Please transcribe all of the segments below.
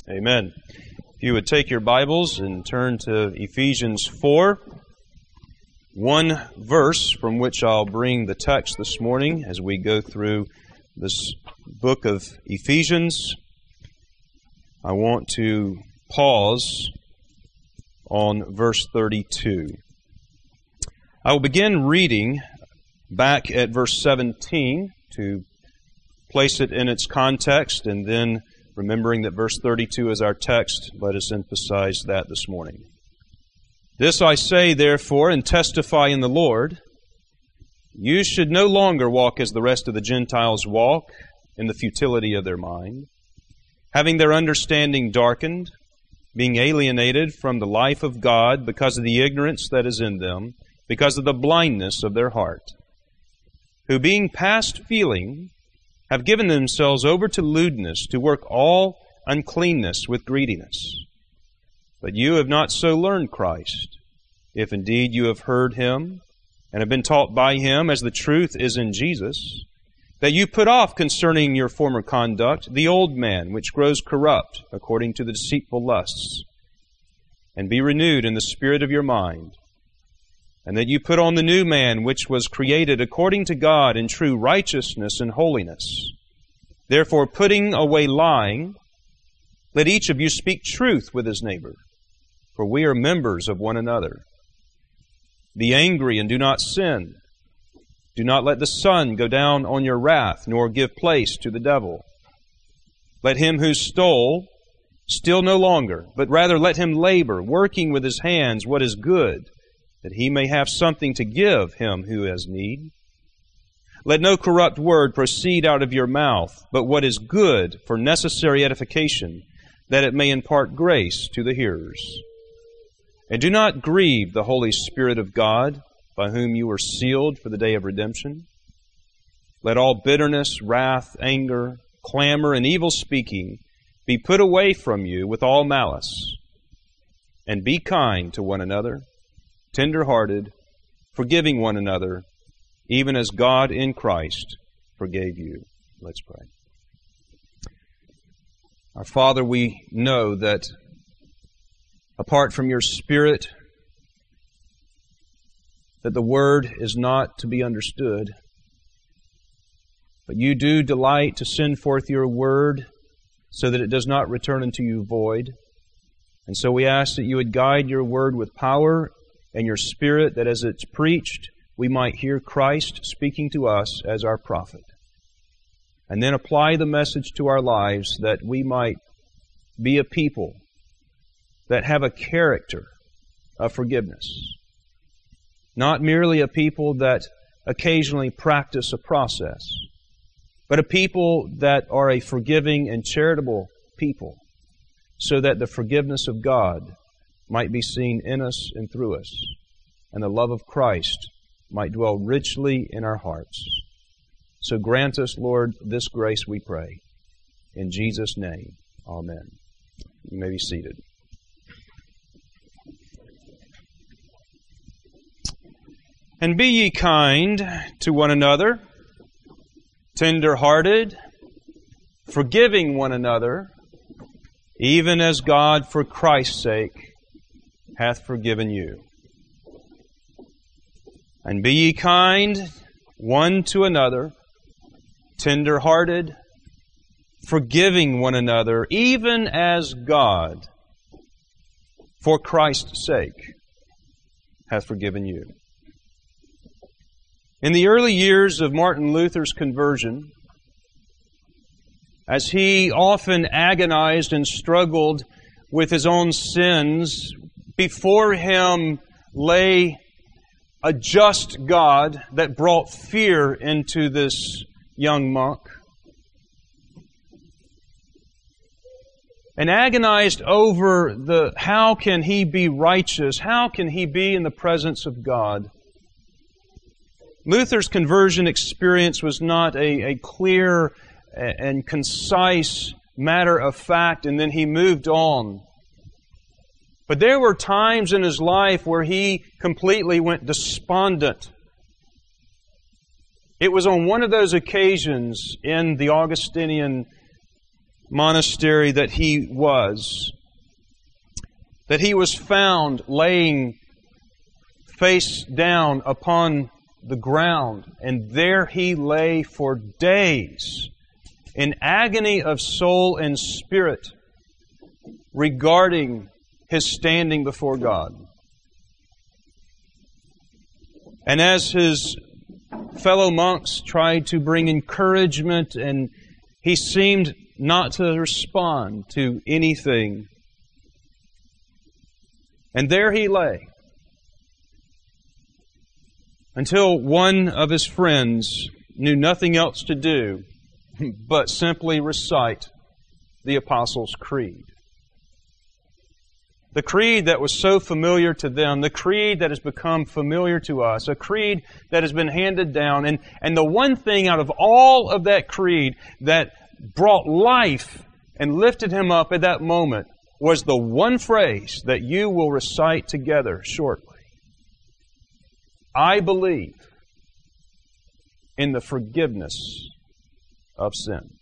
Amen. If you would take your Bibles and turn to Ephesians 4, one verse from which I'll bring the text this morning as we go through this book of Ephesians. I want to pause on verse 32. I will begin reading back at verse 17 to place it in its context, and then remembering that verse 32 is our text, let us emphasize that this morning. This I say, therefore, and testify in the Lord, you should no longer walk as the rest of the Gentiles walk, in the futility of their mind, having their understanding darkened, being alienated from the life of God because of the ignorance that is in them, because of the blindness of their heart, who being past feeling, have given themselves over to lewdness, to work all uncleanness with greediness. But you have not so learned Christ, if indeed you have heard Him, and have been taught by Him, as the truth is in Jesus, that you put off concerning your former conduct the old man, which grows corrupt according to the deceitful lusts, and be renewed in the spirit of your mind, and that you put on the new man, which was created according to God in true righteousness and holiness. Therefore, putting away lying, let each of you speak truth with his neighbor, for we are members of one another. Be angry and do not sin. Do not let the sun go down on your wrath, nor give place to the devil. Let him who stole steal no longer, but rather let him labor, working with his hands what is good, that he may have something to give him who has need. Let no corrupt word proceed out of your mouth, but what is good for necessary edification, that it may impart grace to the hearers. And do not grieve the Holy Spirit of God, by whom you were sealed for the day of redemption. Let all bitterness, wrath, anger, clamor, and evil speaking be put away from you with all malice. And be kind to one another, tender-hearted, forgiving one another, even as God in Christ forgave you. Let's pray. Our Father, we know that apart from your Spirit, that the Word is not to be understood. But you do delight to send forth your Word so that it does not return unto you void. And so we ask that you would guide your Word with power and your Spirit, that as it's preached, we might hear Christ speaking to us as our prophet. And then apply the message to our lives, that we might be a people that have a character of forgiveness. Not merely a people that occasionally practice a process, but a people that are a forgiving and charitable people, so that the forgiveness of God might be seen in us and through us, and the love of Christ might dwell richly in our hearts. So grant us, Lord, this grace, we pray. In Jesus' name, amen. You may be seated. And be ye kind to one another, tender-hearted, forgiving one another, even as God for Christ's sake hath forgiven you. And be ye kind one to another, tender-hearted, forgiving one another, even as God, for Christ's sake, hath forgiven you. In the early years of Martin Luther's conversion, as he often agonized and struggled with his own sins, before him lay a just God that brought fear into this young monk, and agonized over how can he be righteous? How can he be in the presence of God? Luther's conversion experience was not a clear and concise matter of fact, and then he moved on. But there were times in his life where he completely went despondent. It was on one of those occasions in the Augustinian monastery that he was found laying face down upon the ground, and there he lay for days in agony of soul and spirit regarding his standing before God. And as his fellow monks tried to bring encouragement, and he seemed not to respond to anything, and there he lay, until one of his friends knew nothing else to do but simply recite the Apostles' Creed. The creed that was so familiar to them, the creed that has become familiar to us, a creed that has been handed down. And the one thing out of all of that creed that brought life and lifted him up at that moment was the one phrase that you will recite together shortly. I believe in the forgiveness of sins.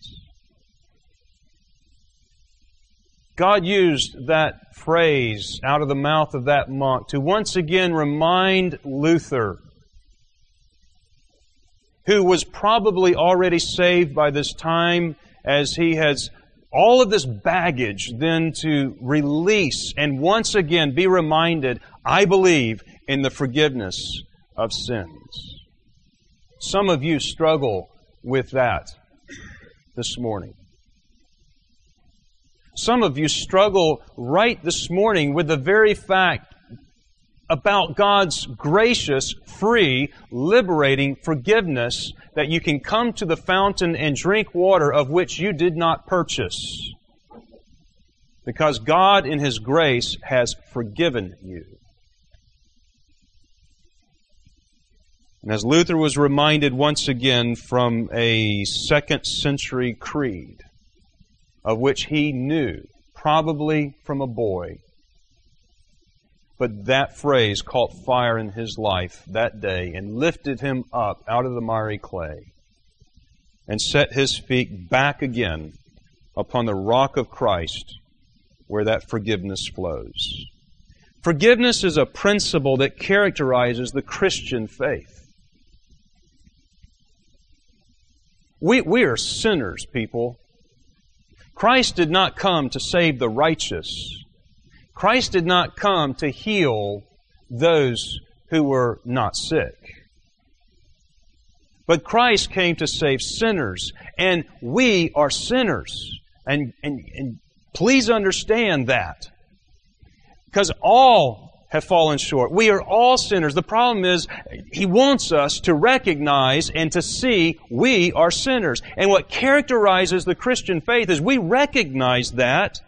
God used that phrase out of the mouth of that monk to once again remind Luther, who was probably already saved by this time, as he has all of this baggage then to release and once again be reminded, I believe in the forgiveness of sins. Some of you struggle with that this morning. Some of you struggle right this morning with the very fact about God's gracious, free, liberating forgiveness, that you can come to the fountain and drink water of which you did not purchase, because God in His grace has forgiven you. And as Luther was reminded once again from a 2nd century creed, of which he knew, probably from a boy, but that phrase caught fire in his life that day and lifted him up out of the miry clay and set his feet back again upon the rock of Christ, where that forgiveness flows. Forgiveness is a principle that characterizes the Christian faith. We are sinners, people. Christ did not come to save the righteous. Christ did not come to heal those who were not sick. But Christ came to save sinners, and we are sinners. And please understand that. Because all have fallen short. We are all sinners. The problem is, He wants us to recognize and to see we are sinners. And what characterizes the Christian faith is we recognize that,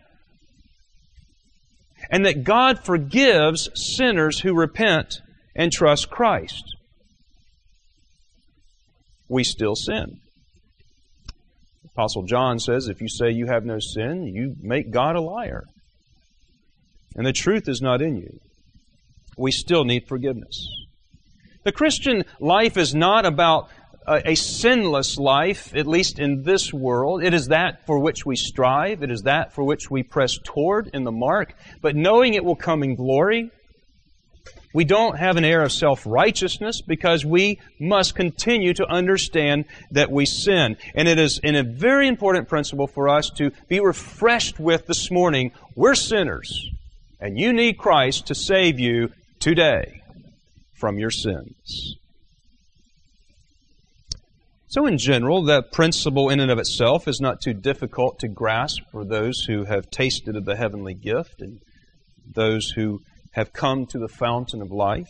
and that God forgives sinners who repent and trust Christ. We still sin. Apostle John says, if you say you have no sin, you make God a liar. And the truth is not in you. We still need forgiveness. The Christian life is not about a sinless life, at least in this world. It is that for which we strive. It is that for which we press toward in the mark. But knowing it will come in glory, we don't have an air of self-righteousness, because we must continue to understand that we sin. And it is a very important principle for us to be refreshed with this morning. We're sinners, and you need Christ to save you today from your sins. So in general, that principle in and of itself is not too difficult to grasp for those who have tasted of the heavenly gift and those who have come to the fountain of life.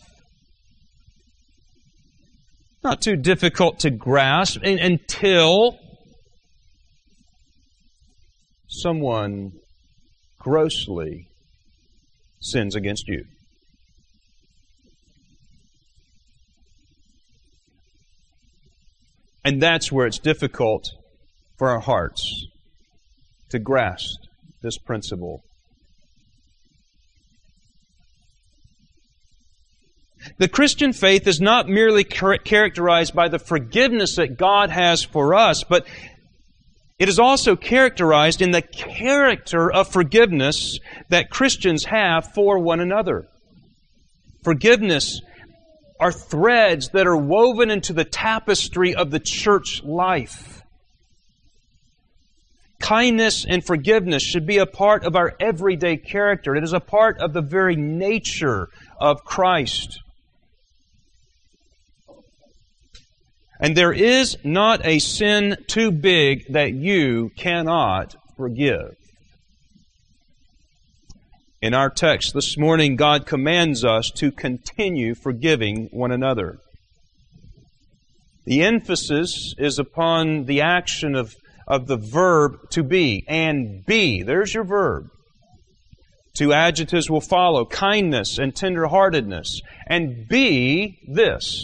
Not too difficult to grasp until someone grossly sins against you. And that's where it's difficult for our hearts to grasp this principle. The Christian faith is not merely characterized by the forgiveness that God has for us, but It is also characterized in the character of forgiveness that Christians have for one another. Forgiveness are threads that are woven into the tapestry of the church life. Kindness and forgiveness should be a part of our everyday character. It is a part of the very nature of Christ. And there is not a sin too big that you cannot forgive. In our text this morning, God commands us to continue forgiving one another. The emphasis is upon the action of the verb to be, and be. There's your verb. Two adjectives will follow, kindness and tenderheartedness. And be this.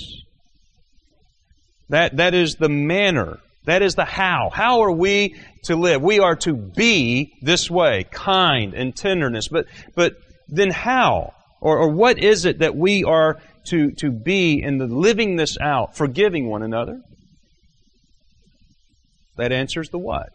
That is the manner. That is the how. How are we to live? We are to be this way, kind and tenderness. But then how? Or what is it that we are to be in the living this out, forgiving one another? That answers the what.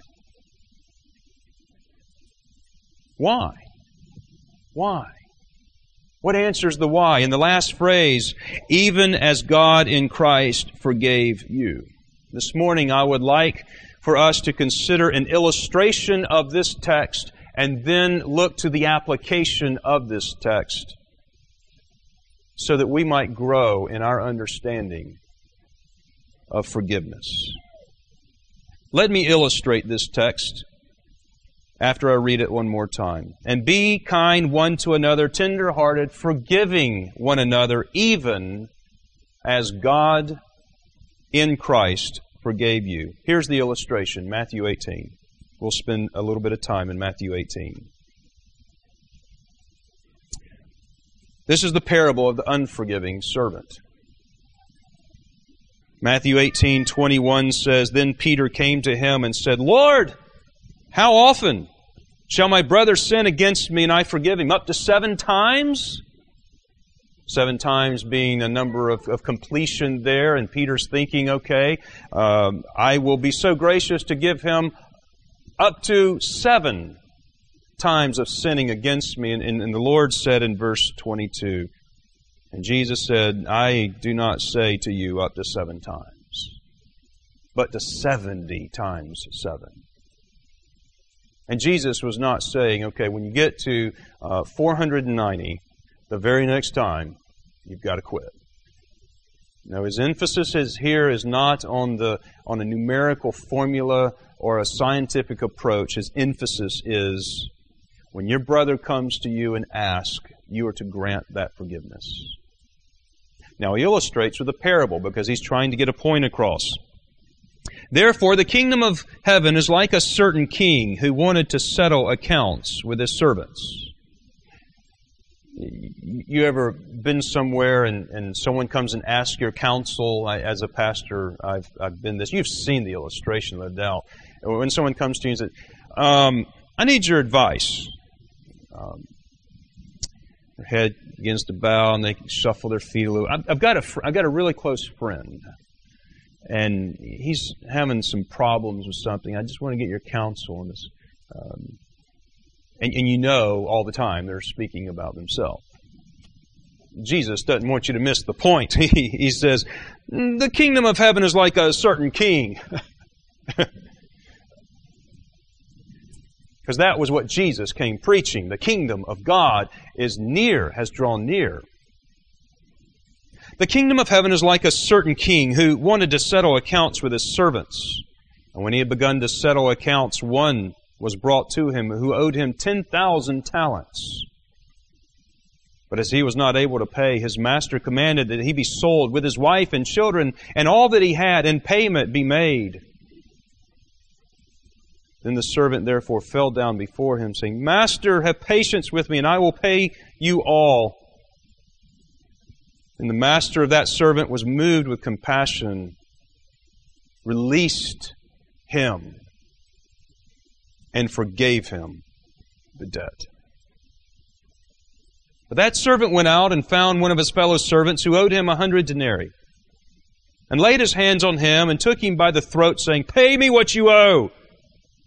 Why? Why? What answers the why? In the last phrase, even as God in Christ forgave you. This morning I would like for us to consider an illustration of this text and then look to the application of this text so that we might grow in our understanding of forgiveness. Let me illustrate this text after I read it one more time. And be kind one to another, tender-hearted, forgiving one another, even as God in Christ forgave you. Here's the illustration, Matthew 18. We'll spend a little bit of time in Matthew 18. This is the parable of the unforgiving servant. Matthew 18:21 says, Then Peter came to him and said, Lord, how often shall my brother sin against me and I forgive him? Up to 7 times? 7 times being a number of completion there, and Peter's thinking, okay, I will be so gracious to give him up to 7 times of sinning against me. And the Lord said in verse 22, and Jesus said, I do not say to you up to 7 times, but to 70 times 7. And Jesus was not saying, okay, when you get to 490, the very next time, you've got to quit. No, his emphasis here is not on a numerical formula or a scientific approach. His emphasis is when your brother comes to you and asks, you are to grant that forgiveness. Now he illustrates with a parable because he's trying to get a point across. Therefore, the kingdom of heaven is like a certain king who wanted to settle accounts with his servants. You ever been somewhere and someone comes and asks your counsel? As a pastor, I've been this. You've seen the illustration, no doubt. When someone comes to you and says, I need your advice. Their head begins to bow and they shuffle their feet a little. I've got a really close friend. And he's having some problems with something. I just want to get your counsel on this. And you know all the time they're speaking about themselves. Jesus doesn't want you to miss the point. He says, the kingdom of heaven is like a certain king. Because that was what Jesus came preaching. The kingdom of God is near, has drawn near. The kingdom of heaven is like a certain king who wanted to settle accounts with his servants. And when he had begun to settle accounts, one was brought to him who owed him 10,000 talents. But as he was not able to pay, his master commanded that he be sold with his wife and children and all that he had, and payment be made. Then the servant therefore fell down before him, saying, Master, have patience with me, and I will pay you all. And the master of that servant was moved with compassion, released him, and forgave him the debt. But that servant went out and found one of his fellow servants who owed him 100 denarii, and laid his hands on him and took him by the throat, saying, Pay me what you owe.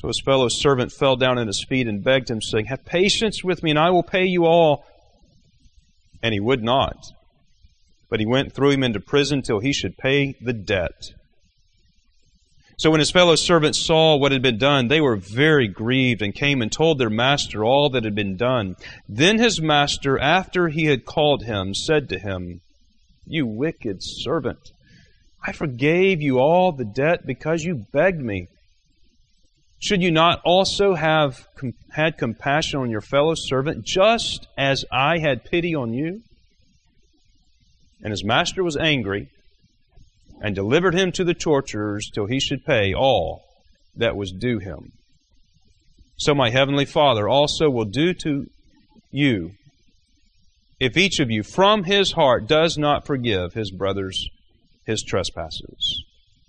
So his fellow servant fell down at his feet and begged him, saying, "Have patience with me, and I will pay you all." And he would not. But he went and threw him into prison till he should pay the debt. So when his fellow servants saw what had been done, they were very grieved, and came and told their master all that had been done. Then his master, after he had called him, said to him, "You wicked servant, I forgave you all the debt because you begged me. Should you not also have had compassion on your fellow servant, just as I had pity on you?" And his master was angry, and delivered him to the torturers till he should pay all that was due him. So my heavenly Father also will do to you, if each of you from his heart does not forgive his brothers his trespasses.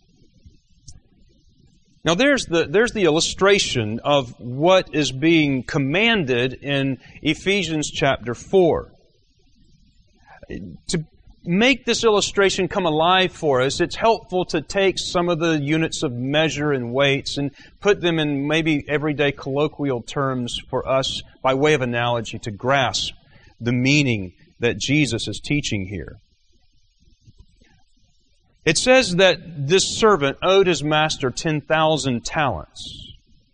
Now there's the illustration of what is being commanded in Ephesians chapter 4. To make this illustration come alive for us, it's helpful to take some of the units of measure and weights and put them in maybe everyday colloquial terms for us by way of analogy to grasp the meaning that Jesus is teaching here. It says that this servant owed his master 10,000 talents.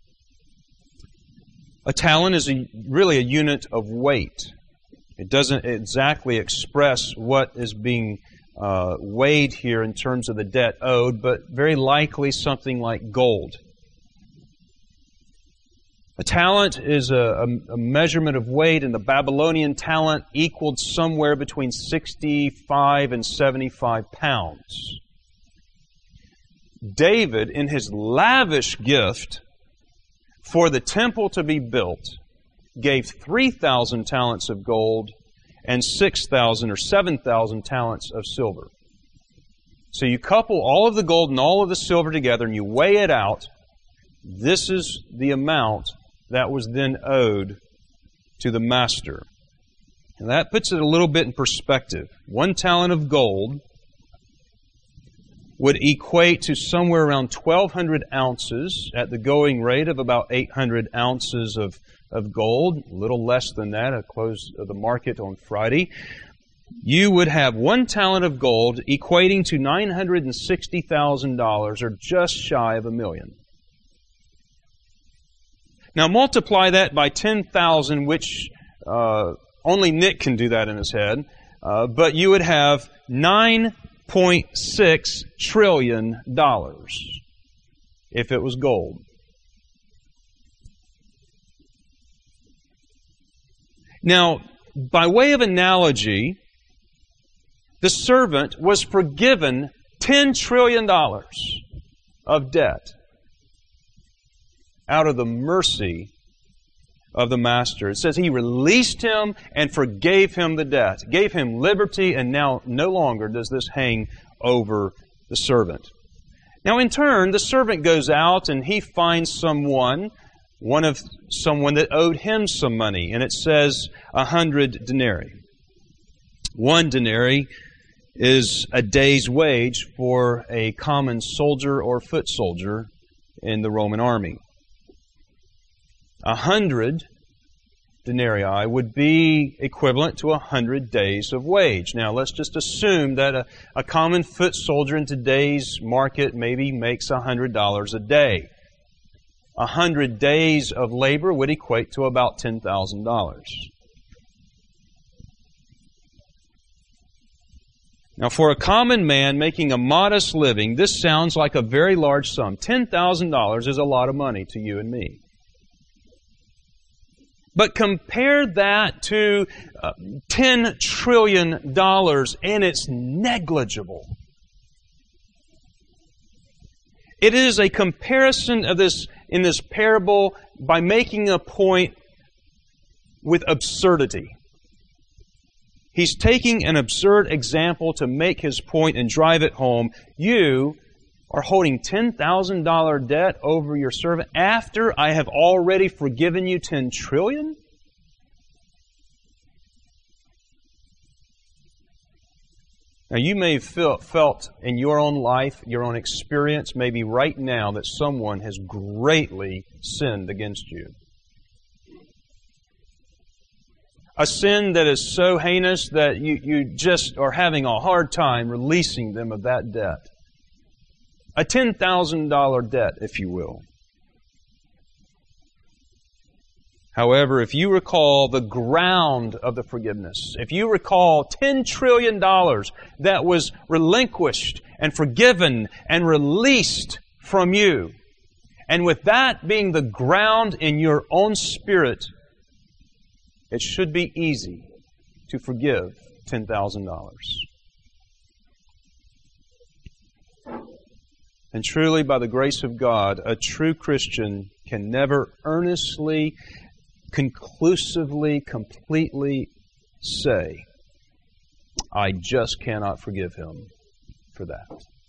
A talent is really a unit of weight. It doesn't exactly express what is being weighed here in terms of the debt owed, but very likely something like gold. A talent is a measurement of weight, and the Babylonian talent equaled somewhere between 65 and 75 pounds. David, in his lavish gift for the temple to be built, gave 3,000 talents of gold and 6,000 or 7,000 talents of silver. So you couple all of the gold and all of the silver together and you weigh it out. This is the amount that was then owed to the master. And that puts it a little bit in perspective. 1 talent of gold would equate to somewhere around 1,200 ounces at the going rate of about 800 ounces of gold, a little less than that at close of the market on Friday. You would have 1 talent of gold equating to $960,000, or just shy of $1 million. Now multiply that by 10,000, which only Nick can do that in his head, but you would have $9.6 trillion if it was gold. Now, by way of analogy, the servant was forgiven $10 trillion of debt out of the mercy of the master. It says he released him and forgave him the debt, gave him liberty, and now no longer does this hang over the servant. Now in turn, the servant goes out and he finds someone that owed him some money, and it says 100 denarii. 1 denarii is a day's wage for a common soldier or foot soldier in the Roman army. 100 denarii would be equivalent to 100 days of wage. Now let's just assume that a common foot soldier in today's market maybe makes $100 a day. 100 days of labor would equate to about $10,000. Now, for a common man making a modest living, this sounds like a very large sum. $10,000 is a lot of money to you and me. But compare that to $10 trillion, and it's negligible. It is a comparison of this in this parable by making a point with absurdity. He's taking an absurd example to make his point and drive it home. You are holding $10,000 debt over your servant after I have already forgiven you $10 trillion? Now, you may have felt in your own life, your own experience, maybe right now, that someone has greatly sinned against you. A sin that is so heinous that you just are having a hard time releasing them of that debt. A $10,000 debt, if you will. However, if you recall the ground of the forgiveness, if you recall $10 trillion that was relinquished and forgiven and released from you, and with that being the ground in your own spirit, it should be easy to forgive $10,000. And truly, by the grace of God, a true Christian can never earnestly, conclusively, completely say, I just cannot forgive him for that.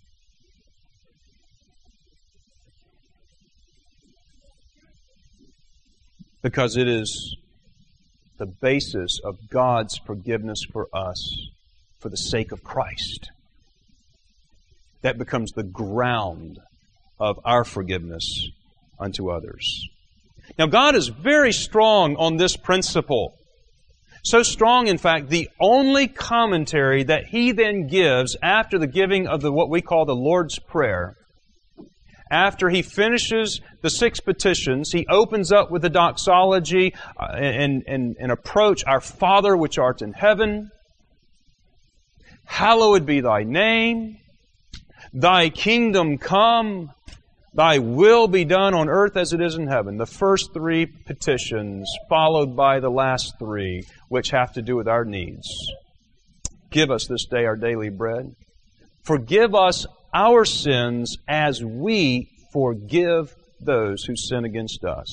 Because it is the basis of God's forgiveness for us for the sake of Christ. That becomes the ground of our forgiveness unto others. Now, God is very strong on this principle. So strong, in fact, the only commentary that He then gives after the giving of what we call the Lord's Prayer, after He finishes the 6 petitions, He opens up with the doxology and approach, Our Father which art in heaven, hallowed be Thy name, Thy kingdom come, Thy will be done on earth as it is in heaven. The first 3 petitions, followed by the last 3, which have to do with our needs. Give us this day our daily bread. Forgive us our sins as we forgive those who sin against us.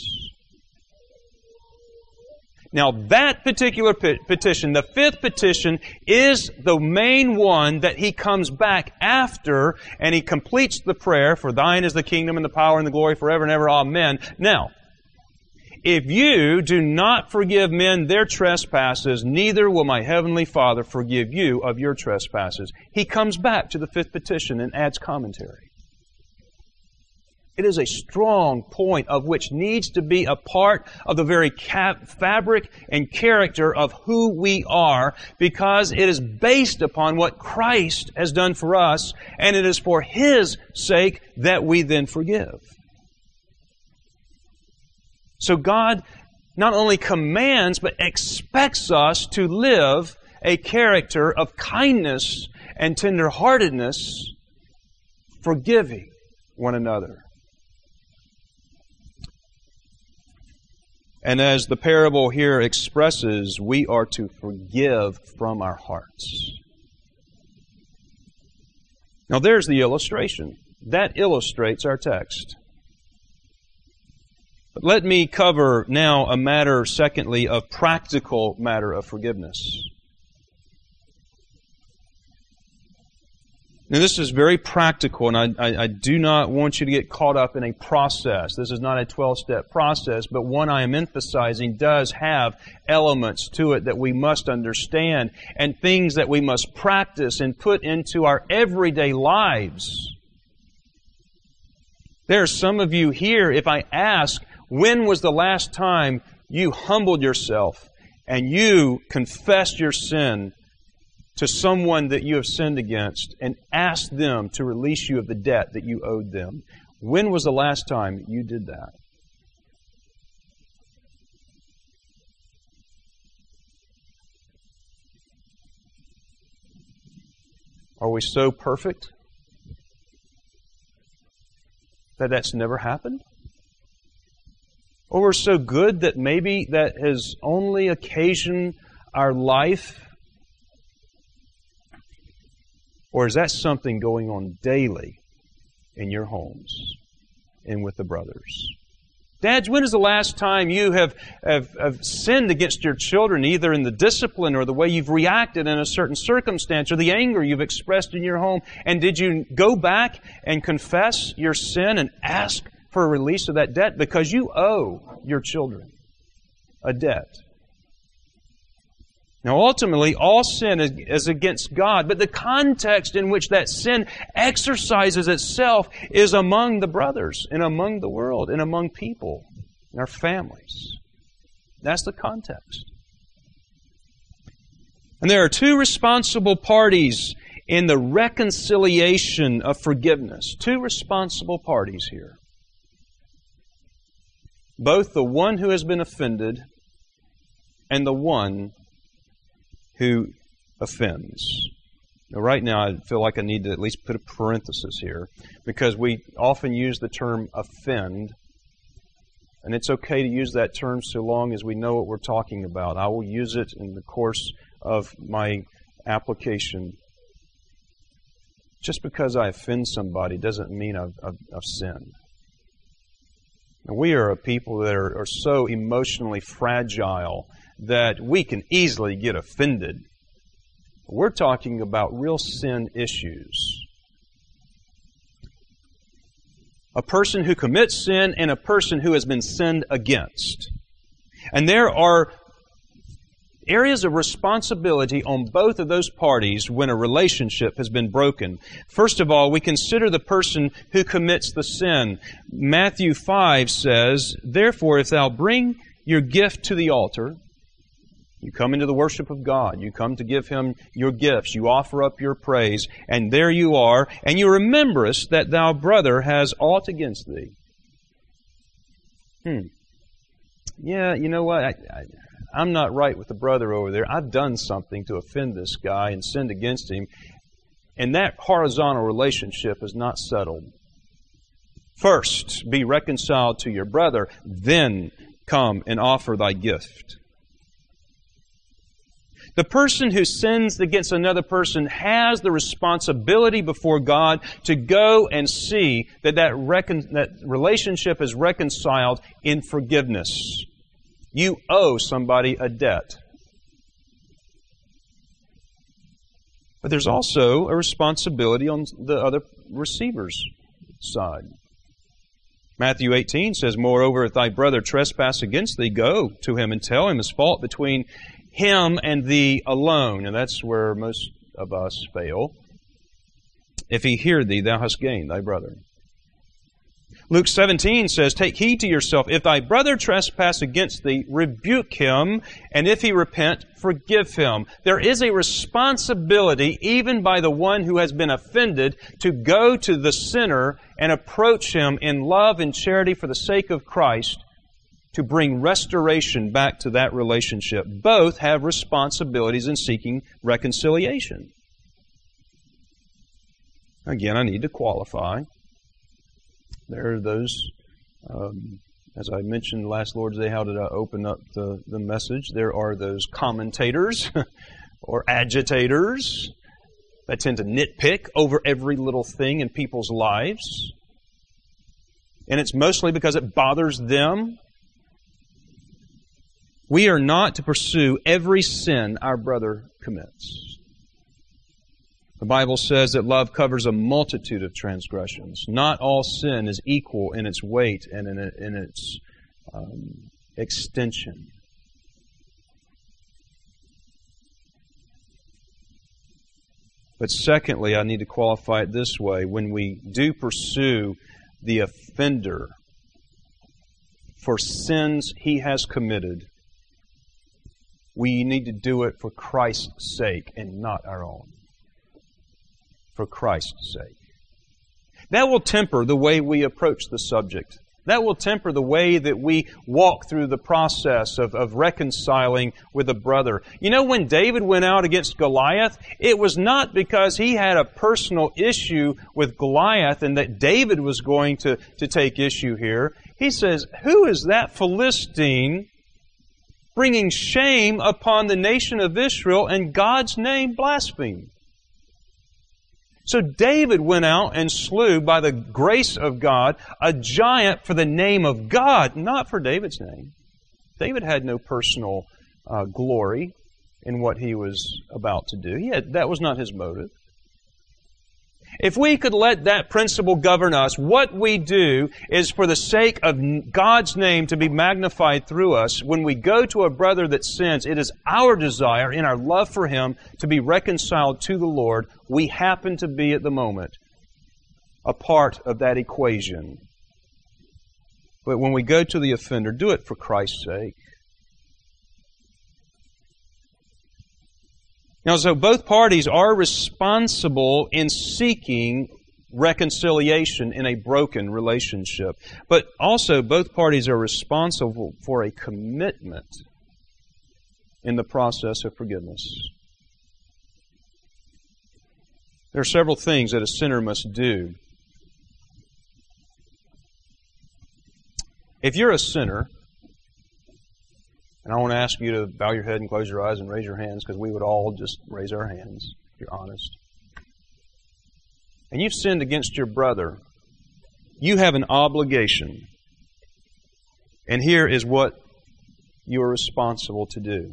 Now, that particular petition, the 5th petition, is the main one that He comes back after, and He completes the prayer, For Thine is the kingdom and the power and the glory forever and ever. Amen. Now, if you do not forgive men their trespasses, neither will my heavenly Father forgive you of your trespasses. He comes back to the 5th petition and adds commentary. It is a strong point of which needs to be a part of the very fabric and character of who we are, because it is based upon what Christ has done for us, and it is for His sake that we then forgive. So God not only commands, but expects us to live a character of kindness and tenderheartedness, forgiving one another. And as the parable here expresses, we are to forgive from our hearts. Now there's the illustration. That illustrates our text. But let me cover now a matter, secondly, of practical matter of forgiveness. Now, this is very practical, and I do not want you to get caught up in a process. This is not a 12-step process, but one I am emphasizing does have elements to it that we must understand and things that we must practice and put into our everyday lives. There are some of you here, if I ask, when was the last time you humbled yourself and you confessed your sin to someone that you have sinned against and asked them to release you of the debt that you owed them? When was the last time you did that? Are we so perfect that that's never happened? Or we're so good that maybe that has only occasioned our life? Or is that something going on daily in your homes and with the brothers? Dads, when is the last time you have sinned against your children, either in the discipline or the way you've reacted in a certain circumstance or the anger you've expressed in your home? And did you go back and confess your sin and ask for a release of that debt? Because you owe your children a debt. Now, ultimately, all sin is against God, but the context in which that sin exercises itself is among the brothers, and among the world, and among people, in our families. That's the context. And there are two responsible parties in the reconciliation of forgiveness. Two responsible parties here. Both the one who has been offended and the one who offends. Now, right now, I feel like I need to at least put a parenthesis here, because we often use the term offend, and it's okay to use that term so long as we know what we're talking about. I will use it in the course of my application. Just because I offend somebody doesn't mean I've sinned. And we are a people that are so emotionally fragile that we can easily get offended. We're talking about real sin issues. A person who commits sin and a person who has been sinned against. And there are areas of responsibility on both of those parties when a relationship has been broken. First of all, we consider the person who commits the sin. Matthew 5 says, "Therefore, if thou bring your gift to the altar," you come into the worship of God, you come to give Him your gifts, you offer up your praise, and there you are, and you rememberest that thy brother has aught against thee. Yeah, you know what? I'm not right with the brother over there. I've done something to offend this guy and sinned against him. And that horizontal relationship is not settled. First, be reconciled to your brother, then come and offer thy gift. The person who sins against another person has the responsibility before God to go and see that relationship is reconciled in forgiveness. You owe somebody a debt. But there's also a responsibility on the other receiver's side. Matthew 18 says, "Moreover, if thy brother trespass against thee, go to him and tell him his fault between him and thee alone." And that's where most of us fail. "If he hear thee, thou hast gained thy brother." Luke 17 says, "Take heed to yourself. If thy brother trespass against thee, rebuke him, and if he repent, forgive him." There is a responsibility, even by the one who has been offended, to go to the sinner and approach him in love and charity for the sake of Christ, to bring restoration back to that relationship. Both have responsibilities in seeking reconciliation. Again, I need to qualify. There are those, as I mentioned last Lord's Day, how did I open up the message? There are those commentators or agitators that tend to nitpick over every little thing in people's lives. And it's mostly because it bothers them. We are not to pursue every sin our brother commits. The Bible says that love covers a multitude of transgressions. Not all sin is equal in its weight and in its extension. But secondly, I need to qualify it this way. When we do pursue the offender for sins he has committed, we need to do it for Christ's sake and not our own. For Christ's sake. That will temper the way we approach the subject. That will temper the way that we walk through the process of reconciling with a brother. You know, when David went out against Goliath, it was not because he had a personal issue with Goliath and that David was going to take issue here. He says, "Who is that Philistine bringing shame upon the nation of Israel and God's name blasphemed?" So David went out and slew, by the grace of God, a giant for the name of God, not for David's name. David had no personal glory in what he was about to do. That was not his motive. If we could let that principle govern us, what we do is for the sake of God's name to be magnified through us. When we go to a brother that sins, it is our desire in our love for him to be reconciled to the Lord. We happen to be at the moment a part of that equation. But when we go to the offender, do it for Christ's sake. Now, so both parties are responsible in seeking reconciliation in a broken relationship. But also, both parties are responsible for a commitment in the process of forgiveness. There are several things that a sinner must do. If you're a sinner, and I want to ask you to bow your head and close your eyes and raise your hands, because we would all just raise our hands, if you're honest. And you've sinned against your brother. You have an obligation. And here is what you are responsible to do.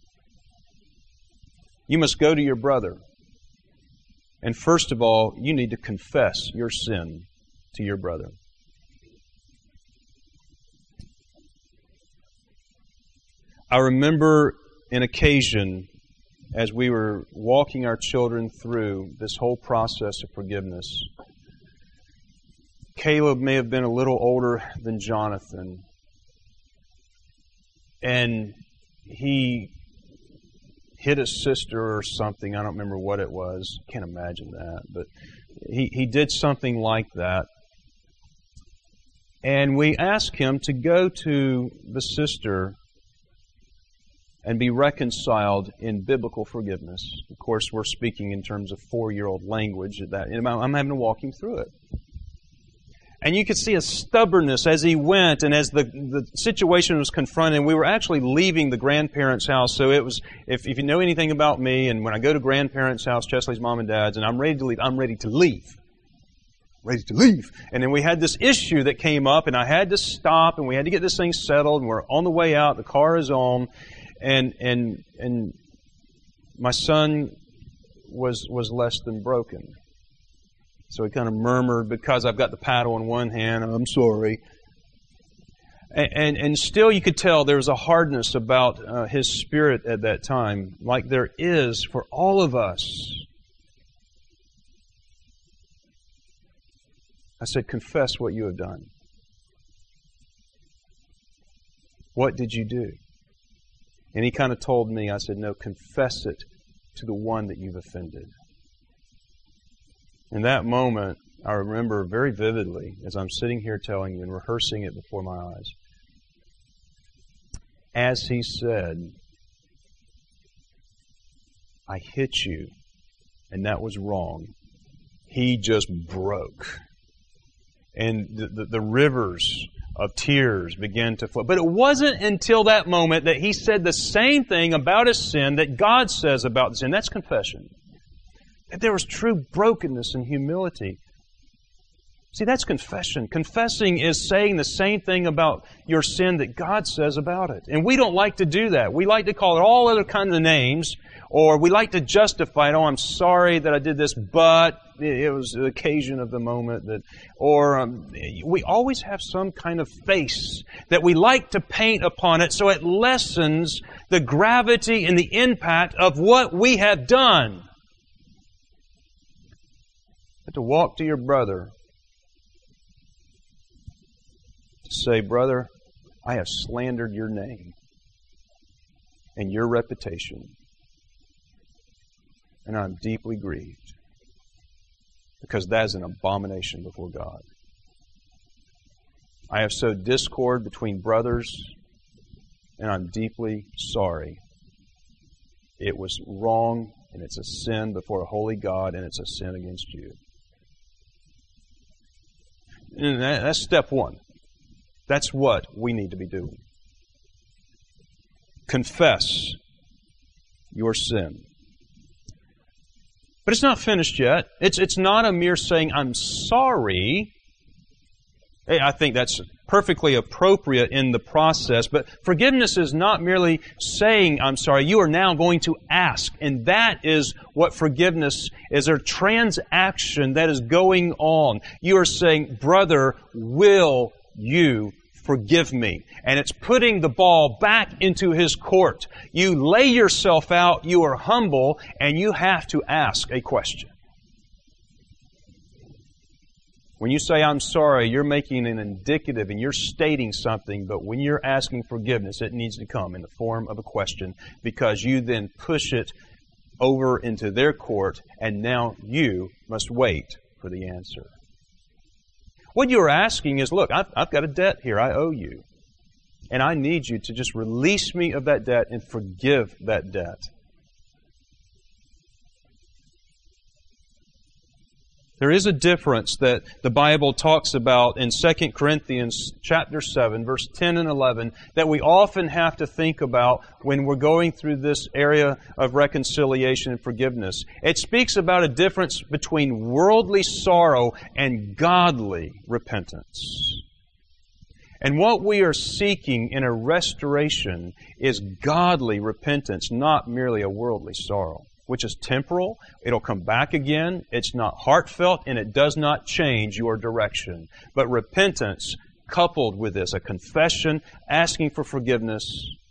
You must go to your brother. And first of all, you need to confess your sin to your brother. I remember an occasion as we were walking our children through this whole process of forgiveness. Caleb may have been a little older than Jonathan. And he hit his sister or something. I don't remember what it was. Can't imagine that. But he did something like that. And we asked him to go to the sister and be reconciled in biblical forgiveness. Of course, we're speaking in terms of 4-year-old language. I'm having to walk him through it. And you could see a stubbornness as he went and as the situation was confronted. And we were actually leaving the grandparents' house. So it was, if you know anything about me, and when I go to grandparents' house, Chesley's mom and dad's, and I'm ready to leave, I'm ready to leave. Ready to leave. And then we had this issue that came up, and I had to stop, and we had to get this thing settled, and we're on the way out, the car is on. And my son was less than broken. So he kind of murmured, because I've got the paddle in one hand, I'm sorry. And still you could tell there was a hardness about his spirit at that time, like there is for all of us. I said, confess what you have done. What did you do? And he kind of told me, I said, no, confess it to the one that you've offended. In that moment, I remember very vividly, as I'm sitting here telling you and rehearsing it before my eyes, as he said, I hit you, and that was wrong. He just broke. And the rivers of tears began to flow. But it wasn't until that moment that he said the same thing about his sin that God says about the sin. That's confession. That there was true brokenness and humility. See, that's confession. Confessing is saying the same thing about your sin that God says about it. And we don't like to do that. We like to call it all other kinds of names, or we like to justify it. Oh, I'm sorry that I did this, but it was the occasion of the moment. We always have some kind of face that we like to paint upon it so it lessens the gravity and the impact of what we have done. But to walk to your brother, to say, brother, I have slandered your name and your reputation, and I'm deeply grieved, because that is an abomination before God. I have sowed discord between brothers, and I'm deeply sorry. It was wrong, and it's a sin before a holy God, and it's a sin against you. And that's step one. That's what we need to be doing. Confess your sin. But it's not finished yet. It's not a mere saying, I'm sorry. I think that's perfectly appropriate in the process. But forgiveness is not merely saying, I'm sorry. You are now going to ask. And that is what forgiveness is, a transaction that is going on. You are saying, brother, will you forgive me? And it's putting the ball back into His court. You lay yourself out, you are humble, and you have to ask a question. When you say, I'm sorry, you're making an indicative and you're stating something, but when you're asking forgiveness, it needs to come in the form of a question, because you then push it over into their court, and now you must wait for the answer. What you're asking is, look, I've got a debt here. I owe you. And I need you to just release me of that debt and forgive that debt. There is a difference that the Bible talks about in 2 Corinthians chapter 7, verse 10 and 11, that we often have to think about when we're going through this area of reconciliation and forgiveness. It speaks about a difference between worldly sorrow and godly repentance. And what we are seeking in a restoration is godly repentance, not merely a worldly sorrow, which is temporal. It'll come back again. It's not heartfelt, and it does not change your direction. But repentance coupled with this, a confession, asking for forgiveness,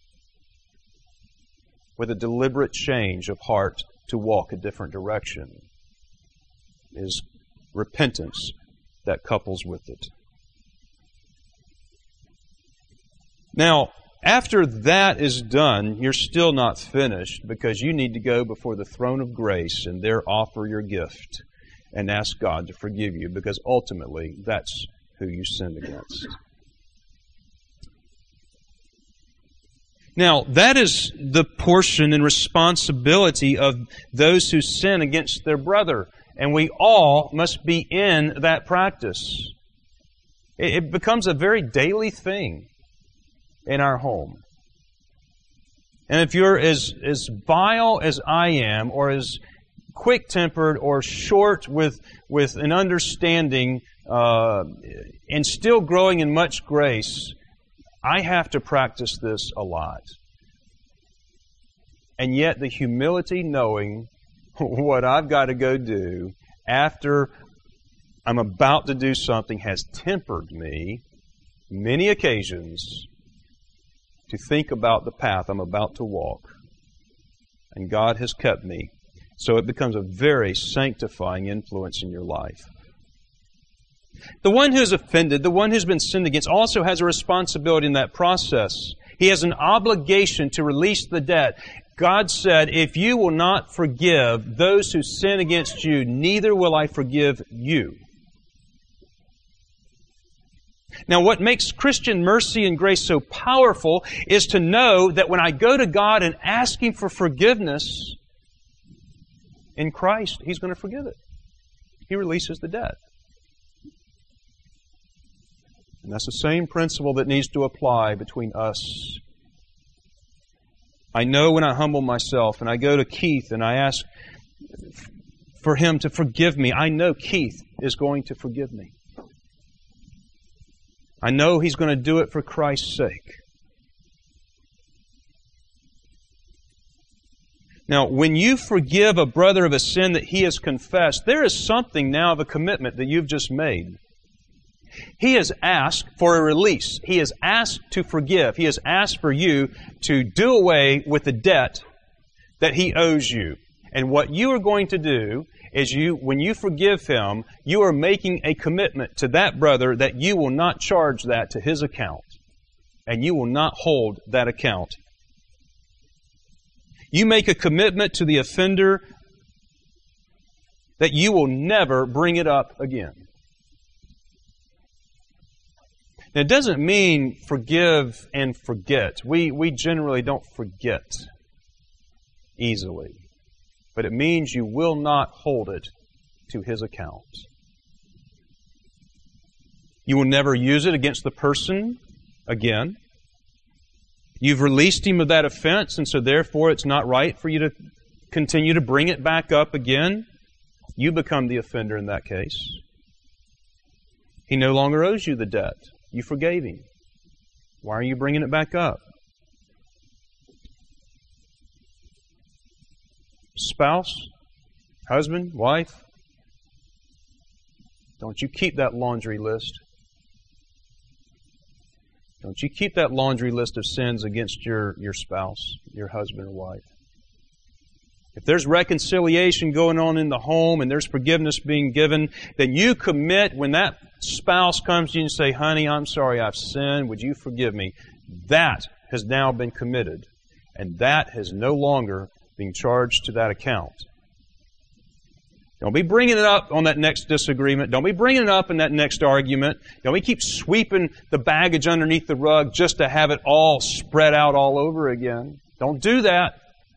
with a deliberate change of heart to walk a different direction, is repentance that couples with it. Now, after that is done, you're still not finished, because you need to go before the throne of grace and there offer your gift and ask God to forgive you, because ultimately that's who you sinned against. Now, that is the portion and responsibility of those who sin against their brother, and we all must be in that practice. It becomes a very daily thing in our home. And if you're as vile as I am, or as quick-tempered or short with an understanding, and still growing in much grace, I have to practice this a lot. And yet the humility knowing what I've got to go do after I'm about to do something has tempered me many occasions to think about the path I'm about to walk. And God has kept me. So it becomes a very sanctifying influence in your life. The one who's offended, the one who's been sinned against, also has a responsibility in that process. He has an obligation to release the debt. God said, if you will not forgive those who sin against you, neither will I forgive you. Now, what makes Christian mercy and grace so powerful is to know that when I go to God and ask Him for forgiveness in Christ, He's going to forgive it. He releases the debt. And that's the same principle that needs to apply between us. I know when I humble myself and I go to Keith and I ask for him to forgive me, I know Keith is going to forgive me. I know he's going to do it for Christ's sake. Now, when you forgive a brother of a sin that he has confessed, there is something now of a commitment that you've just made. He has asked for a release. He has asked to forgive. He has asked for you to do away with the debt that he owes you. And what you are going to do is when you forgive him, you are making a commitment to that brother that you will not charge that to his account. And you will not hold that account. You make a commitment to the offender that you will never bring it up again. Now, it doesn't mean forgive and forget. We generally don't forget easily. But it means you will not hold it to his account. You will never use it against the person again. You've released him of that offense, and so therefore it's not right for you to continue to bring it back up again. You become the offender in that case. He no longer owes you the debt. You forgave him. Why are you bringing it back up? Spouse, husband, wife, don't you keep that laundry list. Don't you keep that laundry list of sins against your spouse, your husband or wife. If there's reconciliation going on in the home and there's forgiveness being given, then you commit when that spouse comes to you and say, honey, I'm sorry, I've sinned. Would you forgive me? That has now been committed. And that has no longer been charged to that account. Don't be bringing it up on that next disagreement. Don't be bringing it up in that next argument. Don't be keep sweeping the baggage underneath the rug just to have it all spread out all over again. Don't do that.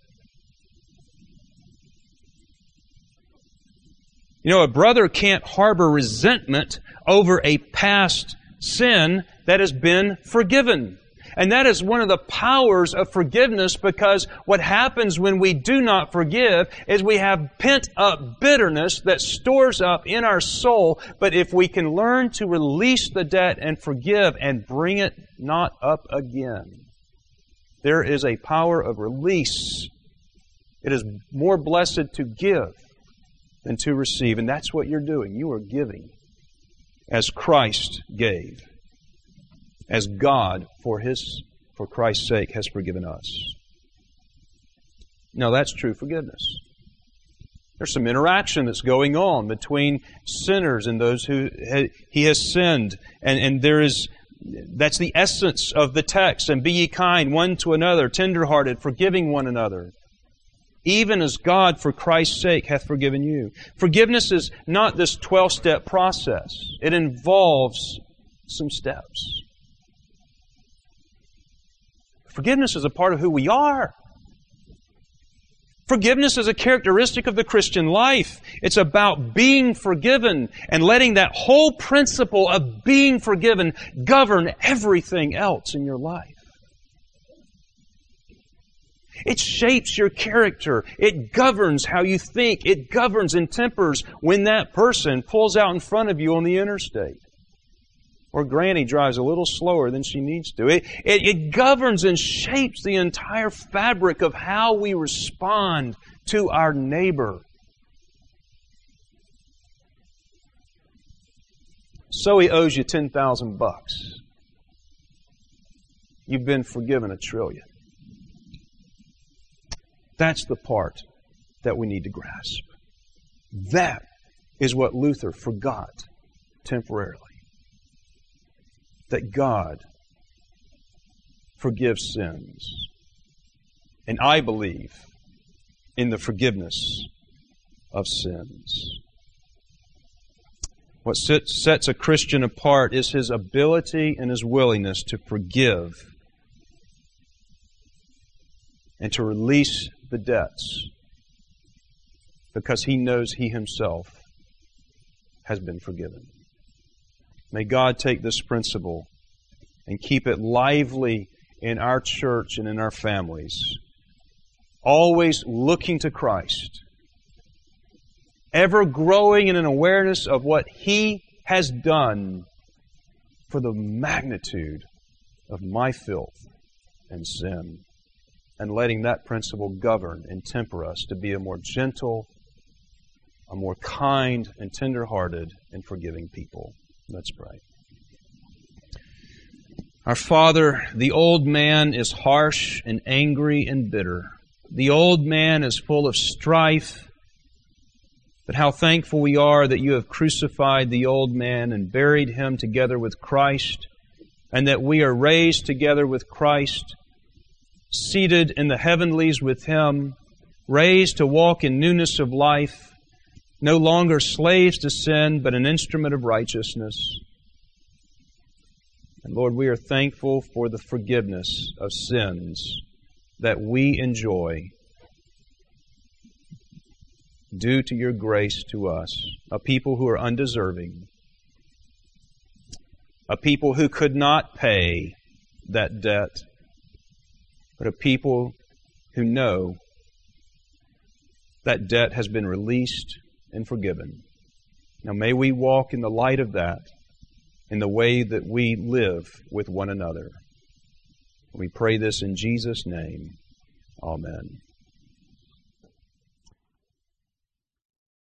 You know, a brother can't harbor resentment over a past sin that has been forgiven. And that is one of the powers of forgiveness, because what happens when we do not forgive is we have pent-up bitterness that stores up in our soul. But if we can learn to release the debt and forgive and bring it not up again, there is a power of release. It is more blessed to give than to receive. And that's what you're doing. You are giving as Christ gave. As God, for Christ's sake, has forgiven us. Now, that's true forgiveness. There's some interaction that's going on between sinners and those who he has sinned. And that's the essence of the text. And be ye kind one to another, tenderhearted, forgiving one another, even as God, for Christ's sake, hath forgiven you. Forgiveness is not this 12-step process. It involves some steps. Forgiveness is a part of who we are. Forgiveness is a characteristic of the Christian life. It's about being forgiven and letting that whole principle of being forgiven govern everything else in your life. It shapes your character. It governs how you think. It governs and tempers when that person pulls out in front of you on the interstate. Or Granny drives a little slower than she needs to. It governs and shapes the entire fabric of how we respond to our neighbor. So he owes you $10,000. You've been forgiven $1 trillion. That's the part that we need to grasp. That is what Luther forgot temporarily. That God forgives sins. And I believe in the forgiveness of sins. What sets a Christian apart is his ability and his willingness to forgive and to release the debts, because he knows he himself has been forgiven. May God take this principle and keep it lively in our church and in our families. Always looking to Christ. Ever growing in an awareness of what He has done for the magnitude of my filth and sin. And letting that principle govern and temper us to be a more gentle, a more kind and tender-hearted and forgiving people. Let's pray. Our Father, the old man is harsh and angry and bitter. The old man is full of strife. But how thankful we are that you have crucified the old man and buried him together with Christ, and that we are raised together with Christ, seated in the heavenlies with Him, raised to walk in newness of life, no longer slaves to sin, but an instrument of righteousness. And Lord, we are thankful for the forgiveness of sins that we enjoy due to your grace to us, a people who are undeserving, a people who could not pay that debt, but a people who know that debt has been released and forgiven. Now may we walk in the light of that in the way that we live with one another. We pray this in Jesus' name. Amen.